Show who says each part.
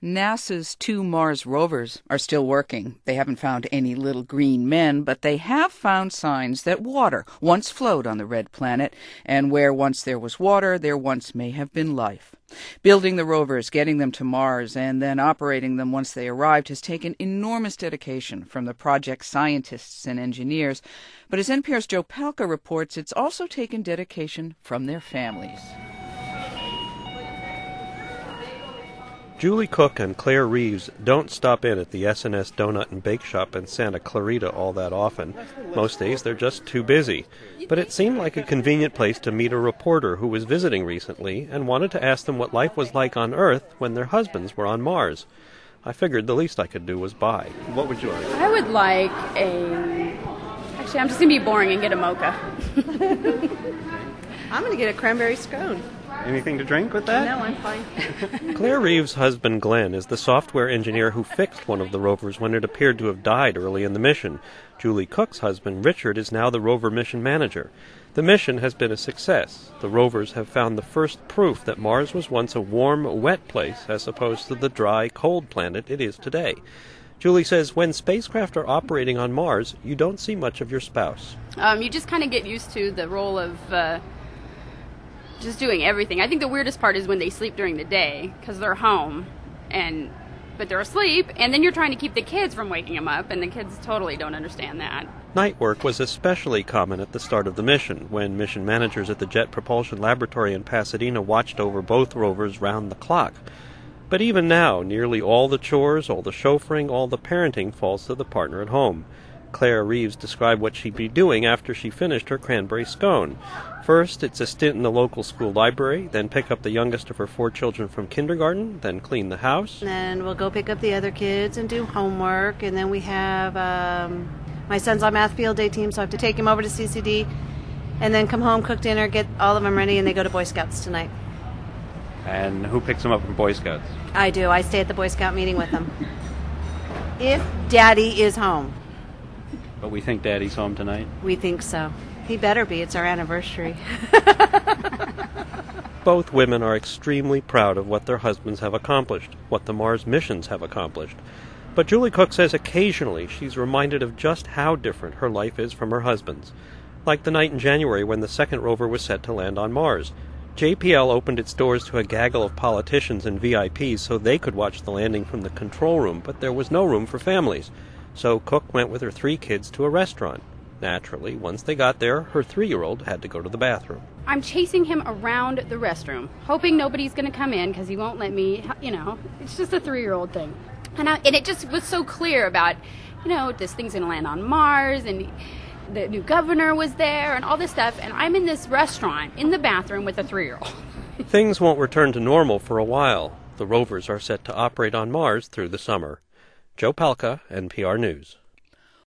Speaker 1: NASA's 2 Mars rovers are still working. They haven't found any little green men, but they have found signs that water once flowed on the red planet, and where once there was water, there once may have been life. Building the rovers, getting them to Mars, and then operating them once they arrived has taken enormous dedication from the project's scientists and engineers. But as NPR's Joe Palca reports, it's also taken dedication from their families.
Speaker 2: Julie Cook and Claire Reeves don't stop in at the S&S Donut and Bake Shop in Santa Clarita all that often. Most days they're just too busy. But it seemed like a convenient place to meet a reporter who was visiting recently and wanted to ask them what life was like on Earth when their husbands were on Mars. I figured the least I could do was buy. What would you like?
Speaker 3: I would like Actually, I'm just going to be boring and get a mocha.
Speaker 4: I'm going to get a cranberry scone.
Speaker 2: Anything to drink with that?
Speaker 4: No, I'm fine.
Speaker 2: Claire Reeves' husband, Glenn, is the software engineer who fixed one of the rovers when it appeared to have died early in the mission. Julie Cook's husband, Richard, is now the rover mission manager. The mission has been a success. The rovers have found the first proof that Mars was once a warm, wet place as opposed to the dry, cold planet it is today. Julie says when spacecraft are operating on Mars, you don't see much of your spouse.
Speaker 3: You just kind of get used to the role of just doing everything. I think the weirdest part is when they sleep during the day because they're home, but they're asleep, and then you're trying to keep the kids from waking them up, and the kids totally don't understand that.
Speaker 2: Night work was especially common at the start of the mission, when mission managers at the Jet Propulsion Laboratory in Pasadena watched over both rovers round the clock. But even now, nearly all the chores, all the chauffeuring, all the parenting falls to the partner at home. Claire Reeves described what she'd be doing after she finished her cranberry scone. First, it's a stint in the local school library, then pick up the youngest of her 4 children from kindergarten, then clean the house.
Speaker 4: And then we'll go pick up the other kids and do homework, and then we have my son's on math field day team, so I have to take him over to CCD, and then come home, cook dinner, get all of them ready, and they go to Boy Scouts tonight.
Speaker 2: And who picks them up from Boy Scouts?
Speaker 4: I do. I stay at the Boy Scout meeting with them. If Daddy is home.
Speaker 2: But we think Daddy's home tonight.
Speaker 4: We think so. He better be. It's our anniversary.
Speaker 2: Both women are extremely proud of what their husbands have accomplished, what the Mars missions have accomplished. But Julie Cook says occasionally she's reminded of just how different her life is from her husband's. Like the night in January when the second rover was set to land on Mars. JPL opened its doors to a gaggle of politicians and VIPs so they could watch the landing from the control room, but there was no room for families. So Cook went with her 3 kids to a restaurant. Naturally, once they got there, her 3-year-old had to go to the bathroom.
Speaker 3: I'm chasing him around the restroom, hoping nobody's going to come in because he won't let me, it's just a 3-year-old thing. And it just was so clear about, this thing's going to land on Mars, and the new governor was there, and all this stuff, and I'm in this restaurant, in the bathroom with a 3-year-old.
Speaker 2: Things won't return to normal for a while. The rovers are set to operate on Mars through the summer. Joe Palca, NPR News.